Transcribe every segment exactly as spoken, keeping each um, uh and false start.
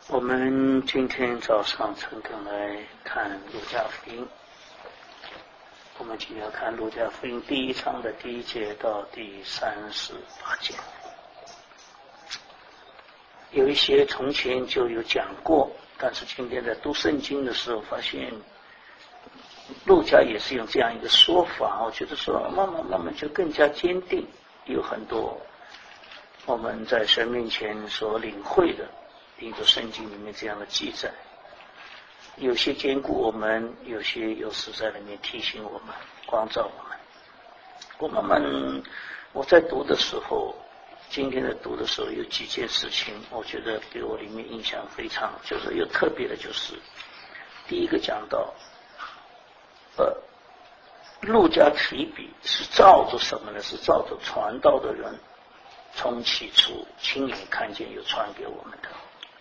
我们今天早上诚恳来看路加福音，我们今天要看路加福音第一章的第一节到第三十八节。有一些从前就有讲过，但是今天在读圣经的时候发现路加也是用这样一个说法，我觉得说慢慢慢慢就更加坚定，有很多我们在神面前所领会的因着圣经里面这样的记载，有些兼顾我们，有些又是在里面提醒我们，光照我们。我慢慢我在读的时候，今天在读的时候有几件事情我觉得给我里面印象非常，就是有特别的，就是第一个讲到呃，路加提笔是照着什么呢？是照着传道的人从起初亲眼看见有传给我们的。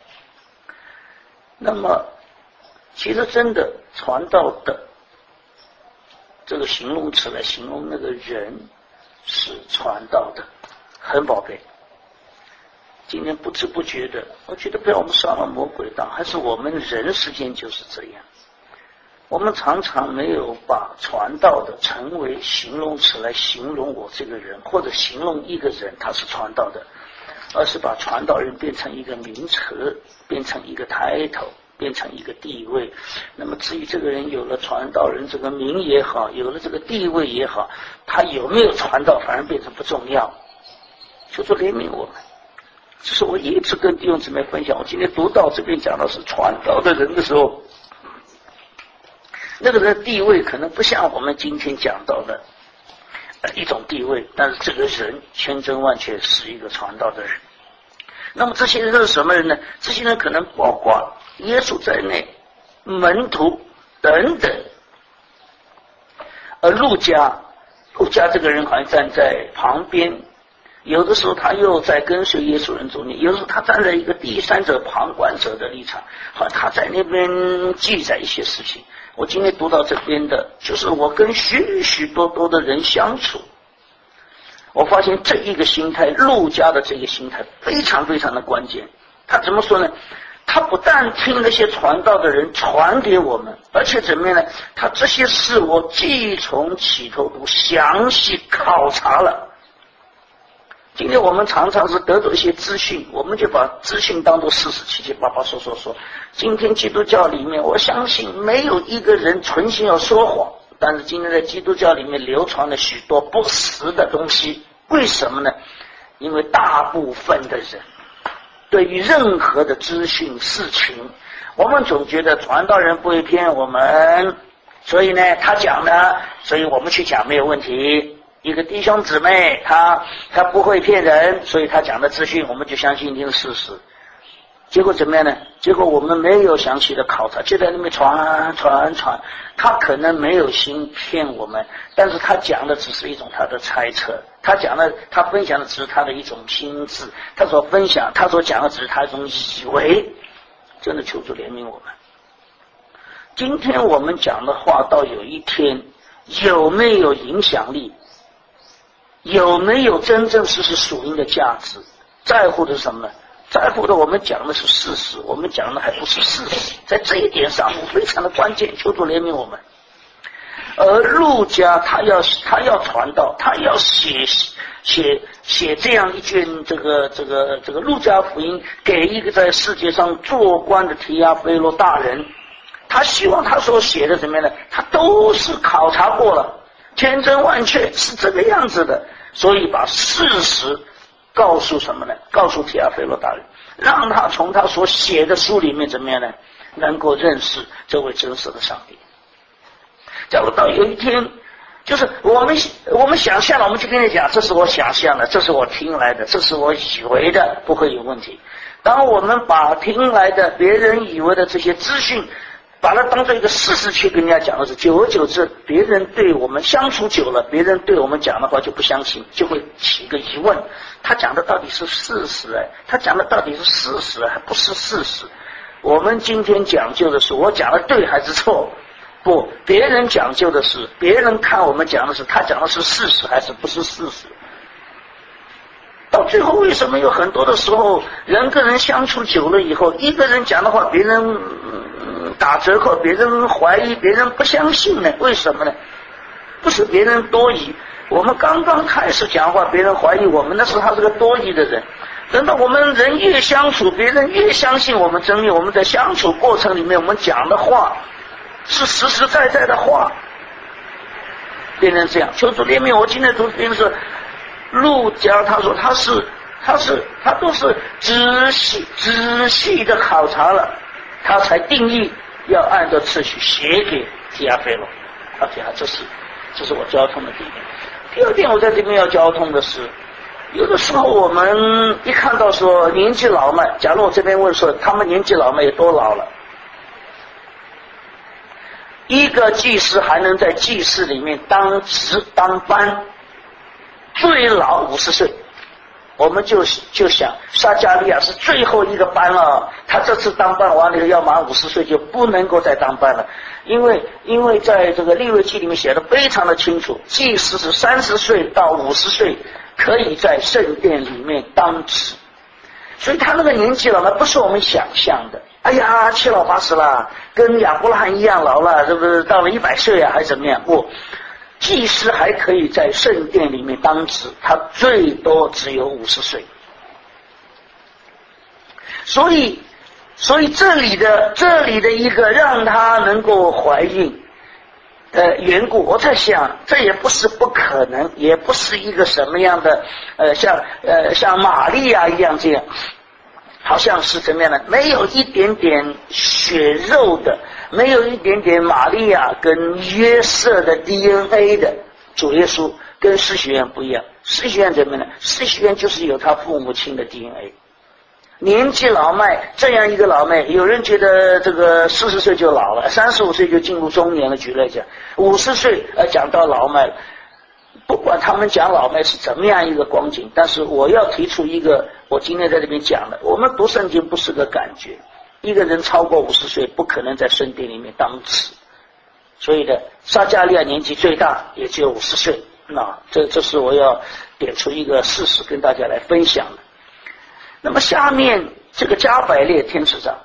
那么其实真的传道的这个形容词来形容那个人是传道的，很宝贝。今天不知不觉的，我觉得被我们上了魔鬼当，还是我们人世间就是这样，我们常常没有把传道的成为形容词来形容我这个人，或者形容一个人他是传道的，而是把传道人变成一个名词，变成一个 title， 变成一个地位。那么至于这个人有了传道人这个名也好，有了这个地位也好，他有没有传道反而变成不重要。求主怜悯我们，这是我一直跟弟兄姊妹分享。我今天读到这边讲到是传道的人的时候，那个人的地位可能不像我们今天讲到的一种地位，但是这个人千真万确是一个传道的人。那么这些人是什么人呢？这些人可能包括耶稣在内，门徒等等。而路加路加这个人好像站在旁边，有的时候他又在跟随耶稣人中间，有的时候他站在一个第三者旁观者的立场，好像他在那边记载一些事情。我今天读到这边的就是我跟许许多多的人相处，我发现这一个心态，路加的这个心态非常非常的关键。他怎么说呢？他不但听那些传道的人传给我们，而且怎么样呢？他这些事我既从起头都详细考察了。今天我们常常是得到一些资讯，我们就把资讯当作事实，七七八八说说说。今天基督教里面，我相信没有一个人存心要说谎，但是今天在基督教里面流传了许多不实的东西。为什么呢？因为大部分的人对于任何的资讯事情，我们总觉得传道人不会骗我们，所以呢他讲的，所以我们去讲没有问题。一个弟兄姊妹他他不会骗人，所以他讲的资讯我们就相信一定是事实。结果怎么样呢？结果我们没有详细的考察，就在那边传传传。他可能没有心骗我们，但是他讲的只是一种他的猜测，他讲的他分享的只是他的一种心智，他所分享他所讲的只是他一种以为。真的求主怜悯我们。今天我们讲的话到有一天有没有影响力，有没有真正是是属灵的价值，在乎的是什么呢？在乎的我们讲的是事实，我们讲的还不是事实，在这一点上非常的关键，求主怜悯我们。而路加他要他要传道，他要写写写这样一卷这个这个这个路加福音给一个在世界上做官的提亚非罗大人，他希望他所写的怎么样呢？他都是考察过了，千真万确是这个样子的，所以把事实告诉什么呢？告诉提亚非罗大人，让他从他所写的书里面怎么样呢？能够认识这位真实的上帝。假如到有一天，就是我们我们想象了，我们就跟你讲，这是我想象的，这是我听来的，这是我以为的，不会有问题。当我们把听来的别人以为的这些资讯把它当做一个事实去跟人家讲的时候，久而久之别人对我们相处久了，别人对我们讲的话就不相信，就会起一个疑问，他讲的到底是事实哎，他讲的到底是事实还不是事实。我们今天讲究的是我讲的对还是错，不，别人讲究的是别人看我们讲的是他讲的是事实还是不是事实。 到最后为什么有很多的时候人跟人相处久了以后，一个人讲的话别人、嗯、打折扣，别人怀疑，别人不相信呢？为什么呢？不是别人多疑，我们刚刚开始讲话别人怀疑我们，那是他是个多疑的人。等到我们人越相处，别人越相信我们真理，我们在相处过程里面我们讲的话是实实在在的话，变成这样。求主怜悯我今天读经是陆家，他说他是他是他都是仔细仔细的考察了，他才定义要按照次序写给提阿非罗。OK，这是这是我交通的第一点。第二点，我在这边要交通的是，有的时候我们一看到说年纪老迈，假如我这边问说他们年纪老迈有多老了，一个祭司还能在祭司里面当职当班，最老五十岁。我们就就想撒迦利亚是最后一个班了，他这次当班完了要满五十岁就不能够再当班了，因为因为在这个利未记里面写的非常的清楚，祭司是三十岁到五十岁可以在圣殿里面当职，所以他那个年纪了，那不是我们想象的。哎呀，七老八十了，跟亚伯拉罕一样老了，是不是到了一百岁啊，还是怎么样？不。祭司还可以在圣殿里面当职，他最多只有五十岁。所以，所以这里的这里的一个让他能够怀孕的缘故，我在想，这也不是不可能，也不是一个什么样的呃，像呃像玛利亚一样这样，好像是怎么样的，没有一点点血肉的。没有一点点玛利亚跟约瑟的 D N A 的主耶稣跟施洗约翰不一样。施洗约翰怎么呢？施洗约翰就是有他父母亲的 D N A。年纪老迈，这样一个老迈，有人觉得这个四十岁就老了，三十五岁就进入中年了，举例讲，五十岁呃讲到老迈了。不管他们讲老迈是怎么样一个光景，但是我要提出一个，我今天在这边讲的，我们读圣经不是个感觉。一个人超过五十岁不可能在圣殿里面当职，所以呢，撒迦利亚年纪最大也只有五十岁。那这这是我要点出一个事实跟大家来分享的。那么下面这个加百列天使长，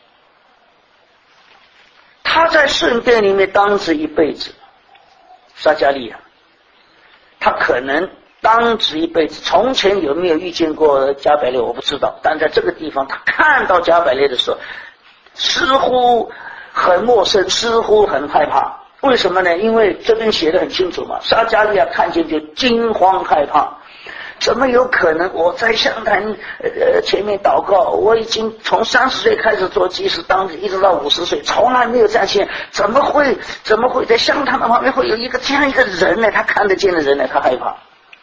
他在圣殿里面当职一辈子，撒迦利亚，他可能当职一辈子，从前有没有遇见过加百列我不知道，但在这个地方他看到加百列的时候似乎很陌生，似乎很害怕。为什么呢？因为这边写得很清楚嘛，撒迦利亚看见就惊慌害怕，怎么有可能？我在香坛呃前面祷告，我已经从三十岁开始做祭司，当一直到五十岁，从来没有站线，怎么会怎么会在香坛的旁边会有一个这样一个人呢？他看得见的人呢？他害怕。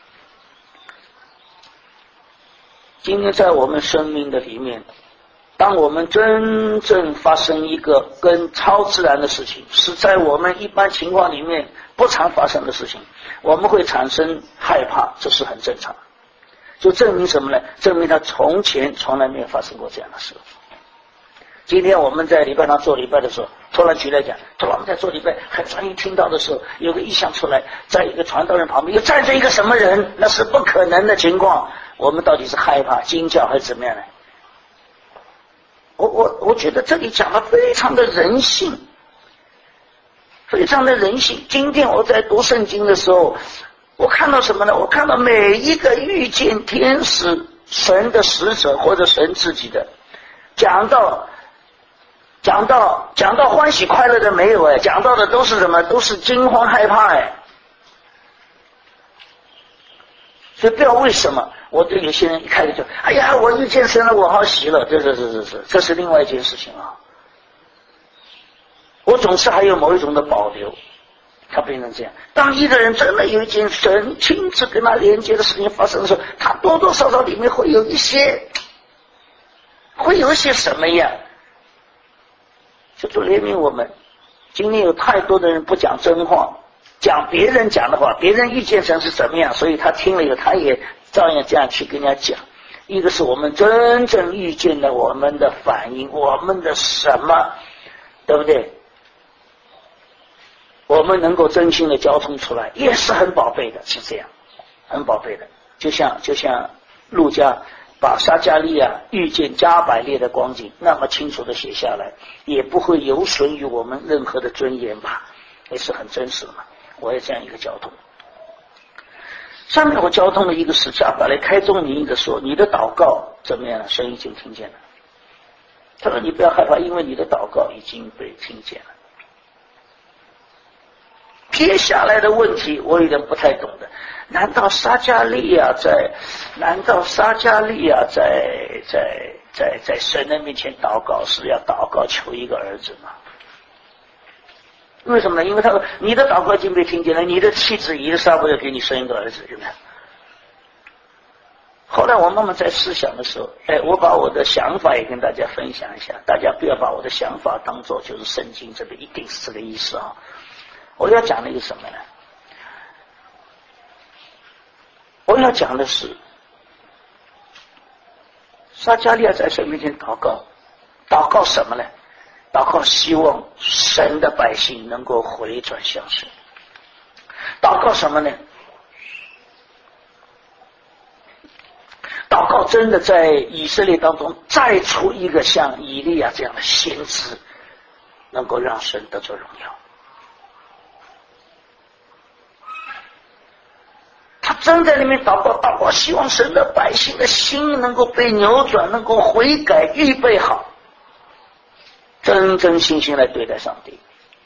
今天在我们生命的里面，当我们真正发生一个跟超自然的事情，是在我们一般情况里面不常发生的事情，我们会产生害怕，这是很正常。就证明什么呢？证明他从前从来没有发生过这样的事。今天我们在礼拜堂做礼拜的时候，突然举来讲，突然我们在做礼拜很专一听到的时候，有个异象出来，在一个传道人旁边又站着一个什么人，那是不可能的情况。我们到底是害怕惊叫还是怎么样呢？我我我觉得这里讲的非常的人性，非常的人性。今天我在读圣经的时候，我看到什么呢？我看到每一个遇见天使、神的使者或者神自己的，讲到讲到讲到欢喜快乐的没有哎，讲到的都是什么？都是惊慌害怕哎。所以不知道为什么，我对有些人一开始就，哎呀，我遇见神了，我好喜乐，这这这这这，这是另外一件事情啊。我总是还有某一种的保留，他变成这样。当一个人真的有一件神亲自跟他连接的事情发生的时候，他多多少少里面会有一些，会有一些什么呀？就主怜悯我们，今天有太多的人不讲真话。讲别人讲的话，别人遇见神是怎么样，所以他听了以后他也照样这样去跟人家讲。一个是我们真正遇见了我们的反应，我们的什么，对不对？我们能够真心的交通出来，也是很宝贝的，是这样，很宝贝的。就像就像路加把撒迦利亚遇见加百列的光景那么清楚的写下来，也不会有损于我们任何的尊严吧，也是很真实的嘛。我有这样一个交通。上面我交通了一个是加百列开宗明义的说，你的祷告怎么样了？神已经听见了。他说你不要害怕，因为你的祷告已经被听见了。接下来的问题我有点不太懂的，难道撒迦利亚在难道撒迦利亚在在在在神的面前祷告是要祷告求一个儿子吗？为什么呢？因为他说你的祷告已经被听见了，你的妻子以利沙伯要给你生一个儿子，对不对？后来我慢慢在思想的时候，哎，我把我的想法也跟大家分享一下，大家不要把我的想法当作就是圣经这个一定是这个意思啊。我要讲的一个什么呢？我要讲的是撒迦利亚在神面前祷告，祷告什么呢？祷告希望神的百姓能够回转向神。祷告什么呢？祷告真的在以色列当中再出一个像以利亚这样的先知，能够让神得着荣耀。他真在里面祷告，祷告希望神的百姓的心能够被扭转，能够悔改，预备好，真真心心来对待上帝。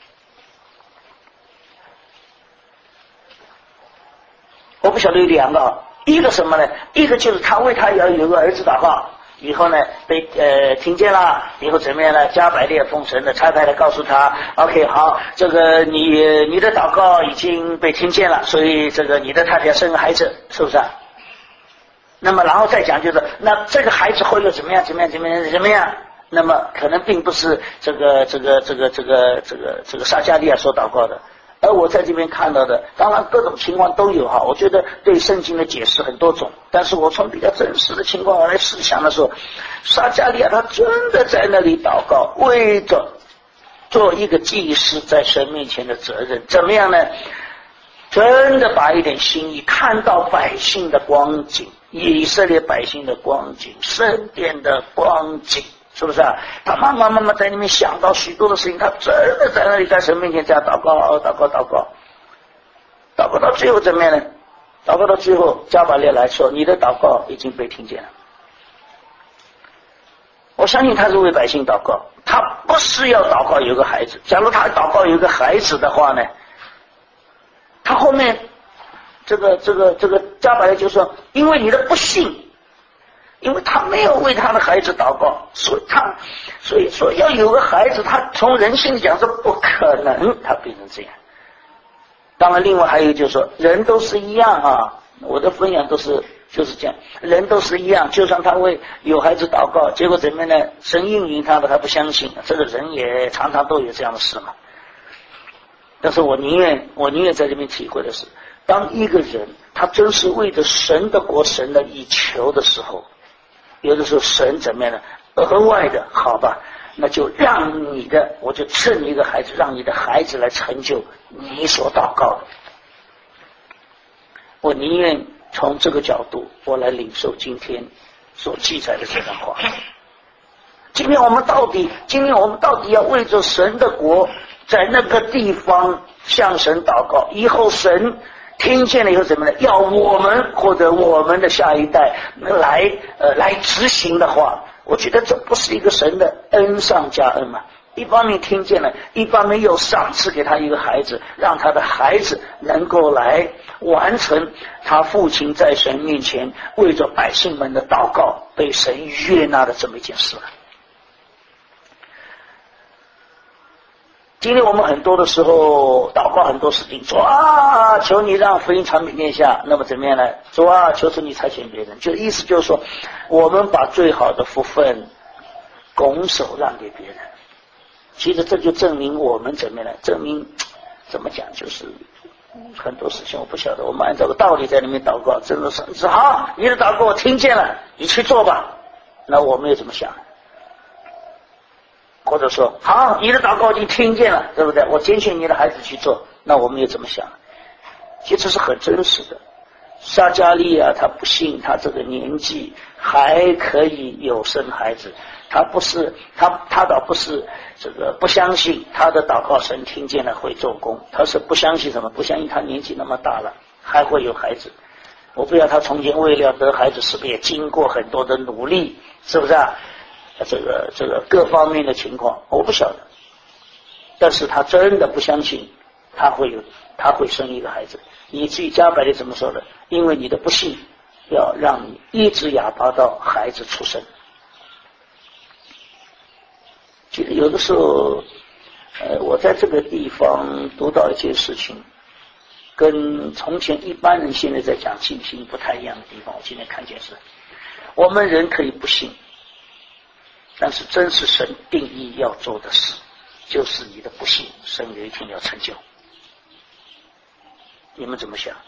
我不晓得有两个，一个什么呢？一个就是他为他要有个儿子祷告，以后呢被呃听见了，以后怎么样呢？加百列奉神的差派来告诉他 ，OK， 好，这个你你的祷告已经被听见了，所以这个你的太太要生个孩子，是不是啊？那么然后再讲就是，那这个孩子会有怎么样怎么样怎么样怎么样？那么可能并不是这个这个这个这个这个这个撒迦利亚所祷告的。而我在这边看到的，当然各种情况都有哈。我觉得对圣经的解释很多种，但是我从比较真实的情况来思想的时候，撒迦利亚他真的在那里祷告，为着做一个祭司在神面前的责任，怎么样呢？真的把一点心意，看到百姓的光景，以色列百姓的光景，圣殿的光景。是不是啊？他慢慢慢慢在里面想到许多的事情，他真的在那里在神面前这样祷告，祷告，祷告，祷告到最后怎么样呢？祷告到最后，加百列来说，你的祷告已经被听见了。我相信他是为百姓祷告，他不是要祷告有个孩子。假如他祷告有个孩子的话呢，他后面这个这个这个加百列就说，因为你的不信。因为他没有为他的孩子祷告，所以他所以说要有个孩子，他从人性讲是不可能，他变成这样。当然另外还有就是说，人都是一样啊，我的分享都是就是这样，人都是一样，就算他为有孩子祷告，结果怎么样呢？神应允他的，他不相信，这个人也常常都有这样的事嘛。但是我宁愿我宁愿在这边体会的是，当一个人他真是为着神的国神的以求的时候，有的时候神怎么样呢？额外的，好吧，那就让你的，我就赐你一个孩子，让你的孩子来成就你所祷告的。我宁愿从这个角度，我来领受今天所记载的这段话。今天我们到底，今天我们到底要为着神的国，在那个地方向神祷告，以后神听见了以后怎么呢？要我们或者我们的下一代来呃来执行的话，我觉得这不是一个神的恩上加恩嘛。一方面听见了，一方面又赏赐给他一个孩子，让他的孩子能够来完成他父亲在神面前为着百姓们的祷告被神悦纳的这么一件事了。今天我们很多的时候祷告很多事情，主啊，求你让福音传遍天下，那么怎么样呢？主啊，求求你差遣别人，就意思就是说，我们把最好的福分拱手让给别人。其实这就证明我们怎么样呢？证明怎么讲，就是很多事情我不晓得，我们按照个道理在里面祷告，真的是是好，你的祷告我听见了，你去做吧。那我们又怎么想？或者说，好，你的祷告已经听见了，对不对？我拣选你的孩子去做，那我们又怎么想？其实是很真实的。 撒迦利亚他不信，他这个年纪还可以有生孩子，他不是他他倒不是这个不相信他的祷告神听见了会做工，他是不相信什么？不相信他年纪那么大了还会有孩子。我不知道他从前为了得孩子是不是也经过很多的努力，是不是啊？这个这个各方面的情况我不晓得，但是他真的不相信他会有他会生一个孩子，以至于加百列怎么说的？因为你的不信，要让你一直哑巴到孩子出生。其实有的时候，呃，我在这个地方读到一件事情，跟从前一般人现在在讲信心不太一样的地方。我今天看见是，我们人可以不信，但是真是神定义要做的事，就是你的不信，神有一天要成就。你们怎么想？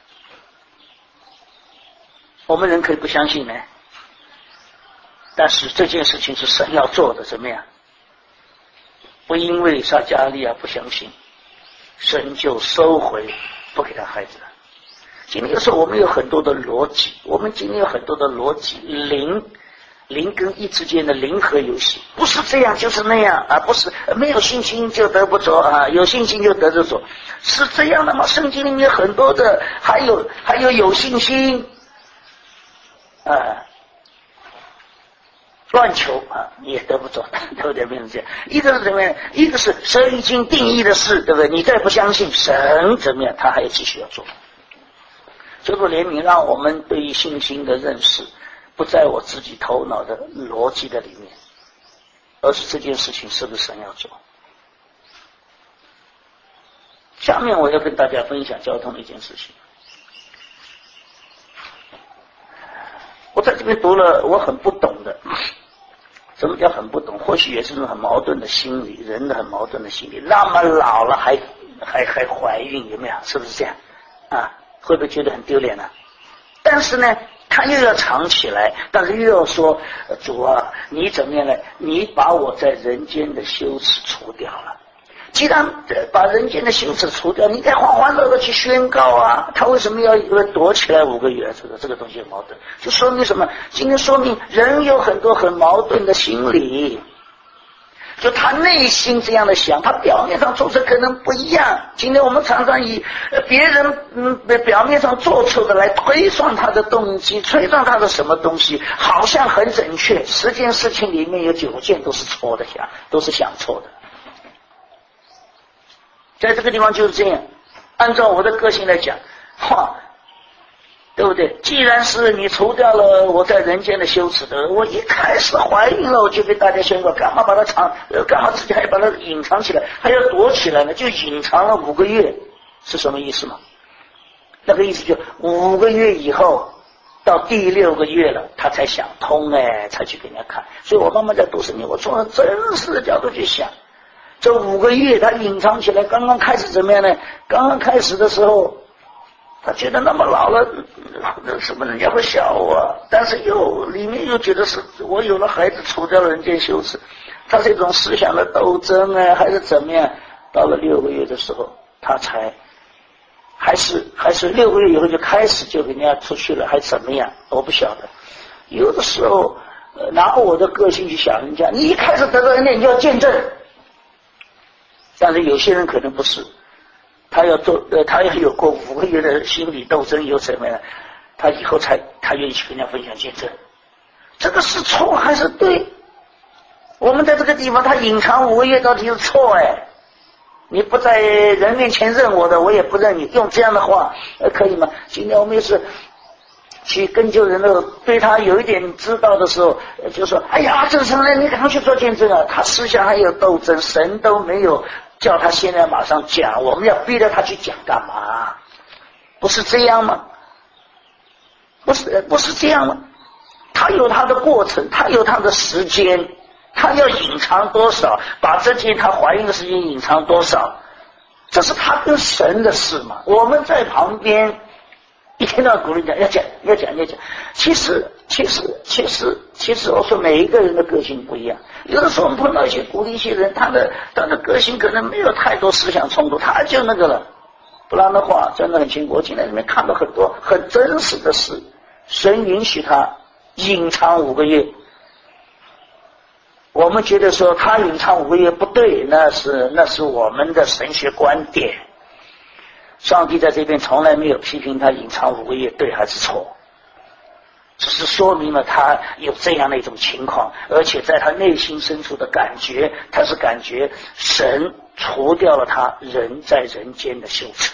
我们人可以不相信呢，但是这件事情是神要做的，怎么样？不因为撒迦利亚不相信，神就收回不给他孩子了。今天有时候我们有很多的逻辑，我们今天有很多的逻辑，零零跟一之间的零和游戏，不是这样就是那样啊，不是没有信心就得不着啊，有信心就得着着，是这样的吗？圣经里面很多的，还有还有有信心啊，乱求啊你也得不着，对不对？变成这样，一个是怎么样？一个是神已经定义的事，对不对？你再不相信神怎么样，他还要继续要做。求主怜悯，让我们对于信心的认识不在我自己头脑的逻辑的里面，而是这件事情是不是神要做。下面我要跟大家分享交通的一件事情。我在这边读了我很不懂的，什么叫很不懂？或许也是种很矛盾的心理，人的很矛盾的心理。那么老了还还还怀孕，有没有？是不是这样啊？会不会觉得很丢脸呢？但是呢他又要藏起来，但是又要说主啊，你怎么样呢？你把我在人间的羞耻除掉了。既然把人间的羞耻除掉，你该欢欢乐乐去宣告啊！他为什么要躲起来五个月？这个这个东西很矛盾，就说明什么？今天说明人有很多很矛盾的心理，就他内心这样的想，他表面上做事可能不一样。今天我们常常以别人嗯表面上做错的来推算他的动机，推算他的什么东西，好像很准确，十件事情里面有九件都是错的，想都是想错的。在这个地方就是这样，按照我的个性来讲，哈，对不对？既然是你除掉了我在人间的羞耻的，我一开始怀孕了，我就被大家宣告，干嘛把它藏？干嘛自己还把它隐藏起来，还要躲起来呢？就隐藏了五个月，是什么意思吗？那个意思就五个月以后，到第六个月了，他才想通，哎，才去给人家看。所以我慢慢在读圣经，我从真实的角度去想。这五个月他隐藏起来，刚刚开始怎么样呢？刚刚开始的时候他觉得那么老了什么人家会笑我，但是又里面又觉得是我有了孩子除掉了人间羞耻，他是一种思想的斗争啊，还是怎么样？到了六个月的时候他才还是还是六个月以后就开始就给人家出去了，还怎么样？我不晓得。有的时候呃拿我的个性去想人家，你一开始得到人家你就要见证，但是有些人可能不是，他要做呃，他要有过五个月的心理斗争，有什么呢？他以后才他愿意去跟人家分享见证，这个是错还是对？我们在这个地方，他隐藏五个月到底是错哎？你不在人面前认我的，我也不认你，用这样的话呃可以吗？今天我们也是去跟救人的，对他有一点知道的时候，就说哎呀，这个什么人，你赶快去做见证啊！他思想还有斗争，神都没有叫他现在马上讲，我们要逼着他去讲干嘛？不是这样吗？不是不是这样吗？他有他的过程，他有他的时间，他要隐藏多少，把这件他怀孕的时间隐藏多少，这是他跟神的事嘛。我们在旁边一天到晚鼓励讲要讲要讲要讲，其实其实其实其实我说每一个人的个性不一样，有的时候我们碰到一些鼓励一些人，他的他的个性可能没有太多思想冲突，他就那个了， 不然的话真的很辛苦。我今天里面看到很多很真实的事，神允许他隐藏五个月。我们觉得说他隐藏五个月不对，那是那是我们的神学观点。上帝在这边从来没有批评他隐藏五个月对还是错，只是说明了他有这样的一种情况，而且在他内心深处的感觉，他是感觉神除掉了他人在人间的羞耻，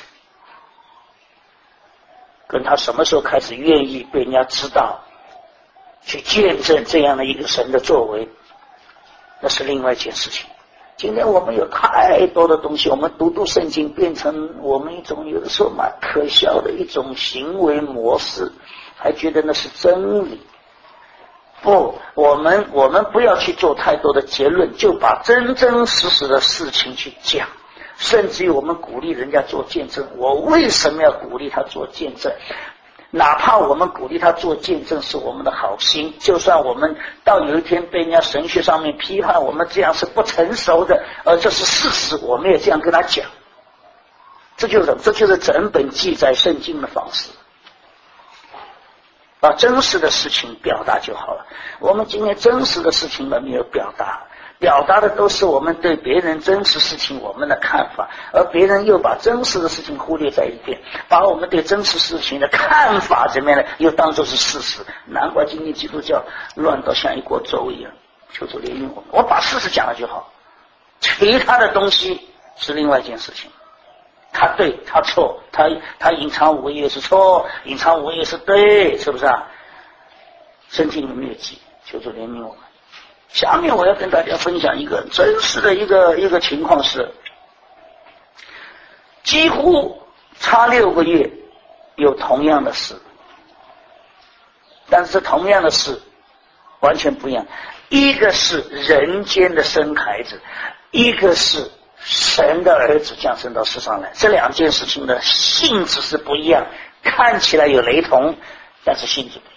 跟他什么时候开始愿意被人家知道，去见证这样的一个神的作为，那是另外一件事情。今天我们有太多的东西，我们读读圣经变成我们一种有的时候蛮可笑的一种行为模式，还觉得那是真理。不，我们我们不要去做太多的结论，就把真真实实的事情去讲。甚至于我们鼓励人家做见证，我为什么要鼓励他做见证？哪怕我们鼓励他做见证是我们的好心，就算我们到有一天被人家神学上面批判我们这样是不成熟的，而这是事实，我们也这样跟他讲。这就是这就是整本记载圣经的方式，把真实的事情表达就好了。我们今天真实的事情都没有表达，表达的都是我们对别人真实事情我们的看法，而别人又把真实的事情忽略在一边，把我们对真实事情的看法怎么样呢，又当作是事实。难怪今天基督教乱到像一锅粥一样。求主怜悯我们，我把事实讲了就好，其他的东西是另外一件事情。他对他错，他他隐藏五个月是错，隐藏五个月是对，是不是啊？圣经里面有记，求主怜悯我们。下面我要跟大家分享一个真实的一个一个情况是，几乎差六个月有同样的事，但是同样的事完全不一样。一个是人间的生孩子，一个是神的儿子降生到世上来，这两件事情的性质是不一样，看起来有雷同，但是性质不一样。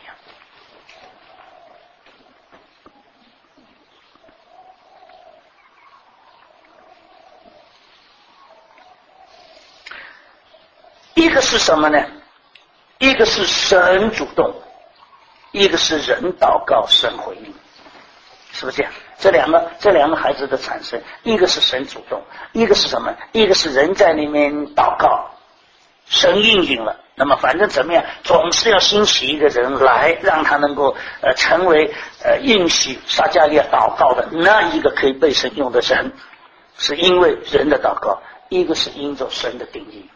一个是什么呢？一个是神主动，一个是人祷告神回应，是不是这样？这两个这两个孩子的产生，一个是神主动，一个是什么？一个是人在那边祷告，神应允了。那么反正怎么样，总是要兴起一个人来，让他能够呃成为呃应许撒迦利亚祷告的那一个可以被神用的人，是因为人的祷告，一个是因着神的定义。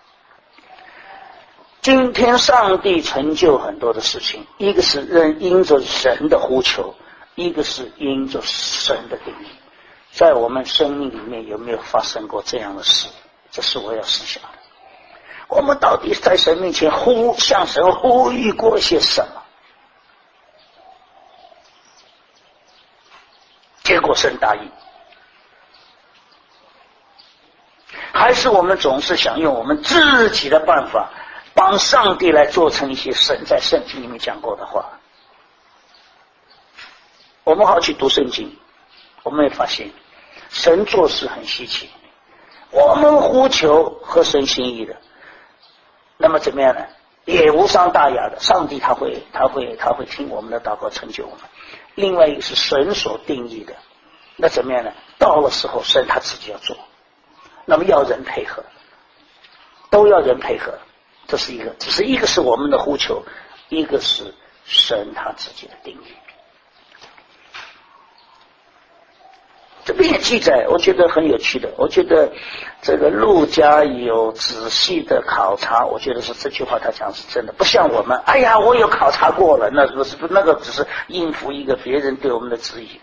今天上帝成就很多的事情，一个是因着人的呼求，一个是因着神的定义。在我们生命里面有没有发生过这样的事？这是我要思想的。我们到底在神面前呼向神呼吁过些什么？结果神答应，还是我们总是想用我们自己的办法帮上帝来做成一些神在圣经里面讲过的话？我们好去读圣经，我们会发现神做事很稀奇，我们呼求合神心意的，那么怎么样呢？也无伤大雅的，上帝他会他会他会听我们的祷告，成就我们。另外一个是神所定义的，那怎么样呢？到了时候神他自己要做，那么要人配合，都要人配合。这是一个，只是一个是我们的呼求，一个是神他自己的定义。这边也记载，我觉得很有趣的。我觉得这个路加有仔细的考察，我觉得是这句话他讲是真的，不像我们，哎呀，我有考察过了，那不是那个只是应付一个别人对我们的质疑。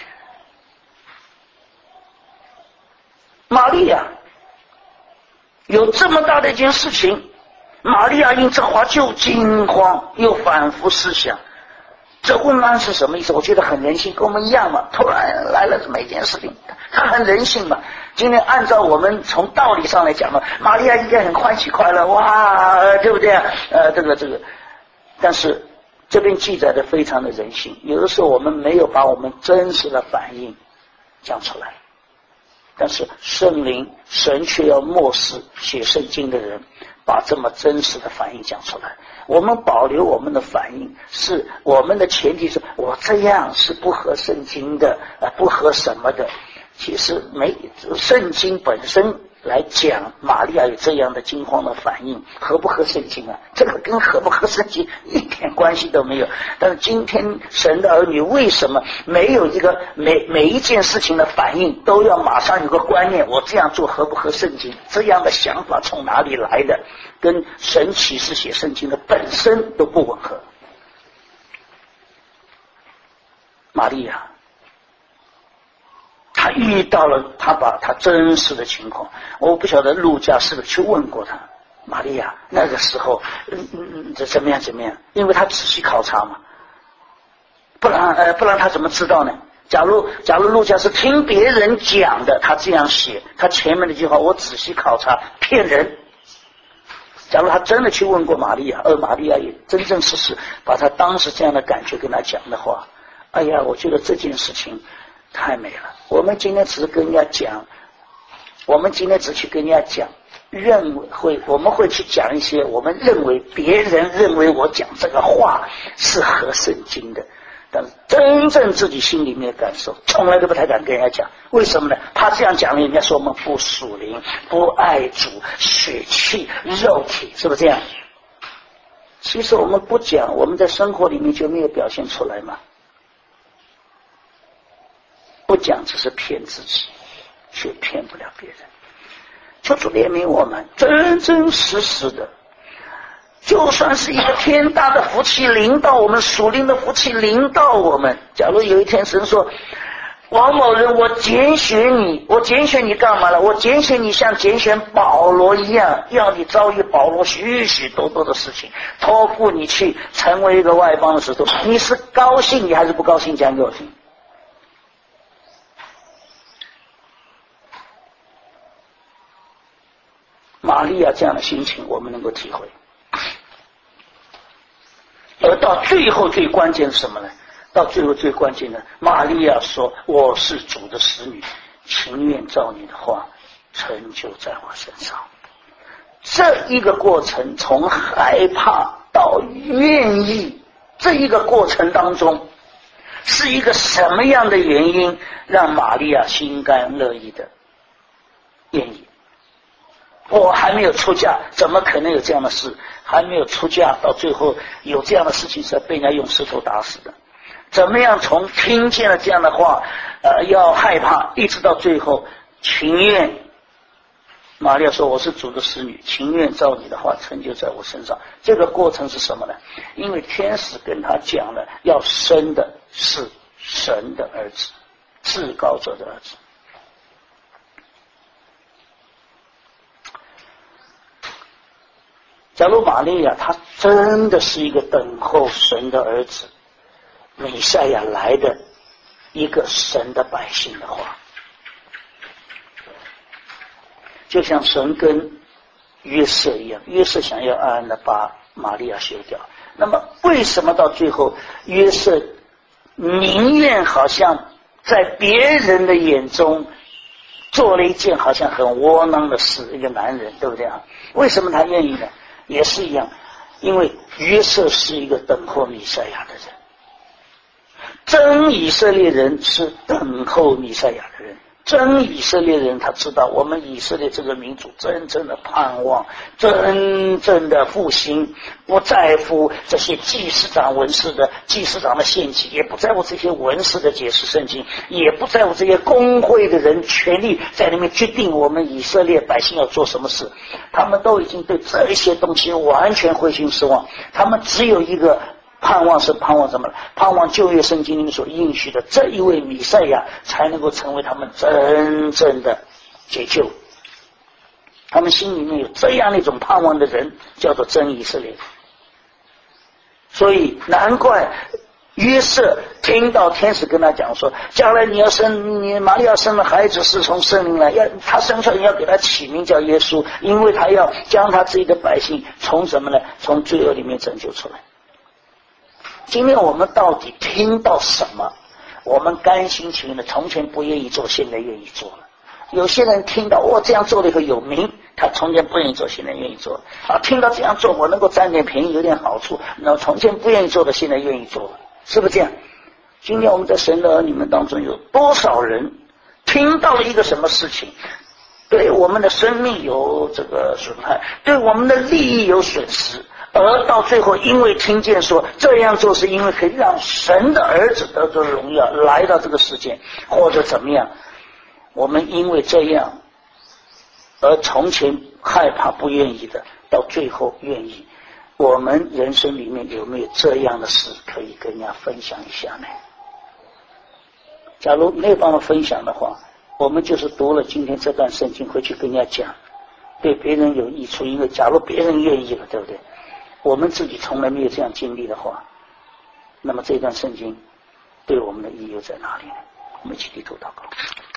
玛利亚有这么大的一件事情，玛利亚因这话就惊慌，又反复思想，这问安是什么意思？我觉得很人性，跟我们一样嘛。突然来了这么一件事情，他很人性嘛。今天按照我们从道理上来讲嘛，玛利亚应该很欢喜快乐，哇，对不对？呃，这个这个，但是这边记载的非常的人性，有的时候我们没有把我们真实的反应讲出来。 但是圣灵神却要漠视写圣经的人把这么真实的反应讲出来。我们保留我们的反应，是我们的前提是我这样是不合圣经的，呃，不合什么的。其实没圣经本身来讲，玛利亚有这样的惊慌的反应，合不合圣经啊？这个跟合不合圣经一点关系都没有。但是今天神的儿女为什么没有一个每每一件事情的反应都要马上有个观念，我这样做合不合圣经？这样的想法从哪里来的？跟神启示写圣经的本身都不吻合。玛利亚他遇到了，他把他真实的情况，我不晓得路加是不是去问过他，玛利亚那个时候，嗯嗯，这怎么样怎么样？因为他仔细考察嘛，不然呃不然他怎么知道呢？假如假如路加是听别人讲的，他这样写，他前面那句话我仔细考察，骗人。假如他真的去问过玛利亚，而玛利亚也真正实实把他当时这样的感觉跟他讲的话，哎呀，我觉得这件事情太美了。我们今天只是跟人家讲，我们今天只去跟人家讲，认为会我们会去讲一些我们认为别人认为我讲这个话是合圣经的，但是真正自己心里面的感受从来都不太敢跟人家讲。为什么呢？他这样讲了，人家说我们不属灵，不爱主，血气肉体，是不是这样？其实我们不讲，我们在生活里面就没有表现出来嘛。不讲只是骗自己，却骗不了别人。求主怜悯我们，真真实实的，就算是一个天大的福气临到我们，属灵的福气临到我们，假如有一天神说，王某人，我拣选你，我拣选你干嘛了？我拣选你像拣选保罗一样，要你遭遇保罗许许多多的事情，托付你去成为一个外邦的使徒，你是高兴你还是不高兴？讲给我听。玛利亚这样的心情我们能够体会。而到最后最关键是什么呢？到最后最关键的，玛利亚说，我是主的使女，情愿照你的话成就在我身上。这一个过程从害怕到愿意，这一个过程当中是一个什么样的原因让玛利亚心甘乐意的愿意？我还没有出嫁，怎么可能有这样的事？还没有出嫁，到最后有这样的事情是被人家用石头打死的。怎么样从听见了这样的话，呃，要害怕，一直到最后情愿。玛利亚说，我是主的使女，情愿照你的话成就在我身上。这个过程是什么呢？因为天使跟他讲了，要生的是神的儿子，至高者的儿子。假如玛利亚她真的是一个等候神的儿子弥赛亚来的一个神的百姓的话，就像神跟约瑟一样，约瑟想要暗暗的把玛利亚休掉，那么为什么到最后约瑟宁愿好像在别人的眼中做了一件好像很窝囊的事，一个男人，对不对啊？为什么他愿意呢？也是一样，因为约瑟是一个等候弥赛亚的人，真以色列人是等候弥赛亚的人，真以色列人他知道我们以色列这个民族真正的盼望，真正的复兴，不在乎这些祭司长文士的祭司长的献祭，也不在乎这些文士的解释圣经，也不在乎这些公会的人权力在里面决定我们以色列百姓要做什么事，他们都已经对这些东西完全灰心失望，他们只有一个盼望，是盼望什么？盼望旧约圣经里面所应许的这一位弥赛亚才能够成为他们真正的解救。他们心里面有这样一种盼望的人，叫做真以色列。所以难怪约瑟听到天使跟他讲说，将来你要生，你玛利亚生的孩子是从圣灵来，要他生出来要给他起名叫耶稣，因为他要将他自己的百姓从什么呢？从罪恶里面拯救出来。今天我们到底听到什么？我们甘心情愿的，从前不愿意做，现在愿意做了。 有些人听到我、哦、这样做了以后有名，他从前不愿意做，现在愿意做啊。听到这样做我能够占点便宜，有点好处，那从前不愿意做的，现在愿意做了，是不是这样？今天我们在神的儿女们当中，有多少人听到了一个什么事情，对我们的生命有这个损害，对我们的利益有损失，而到最后因为听见说这样做是因为可以让神的儿子得着荣耀来到这个世界，或者怎么样，我们因为这样而从前害怕不愿意的，到最后愿意。我们人生里面有没有这样的事可以跟人家分享一下呢？假如没有办法分享的话，我们就是读了今天这段圣经回去跟人家讲，对别人有益处，因为假如别人愿意了，对不对？我们自己从来没有这样经历的话，那么这段圣经对我们的意义又在哪里呢？我们一起低头祷告。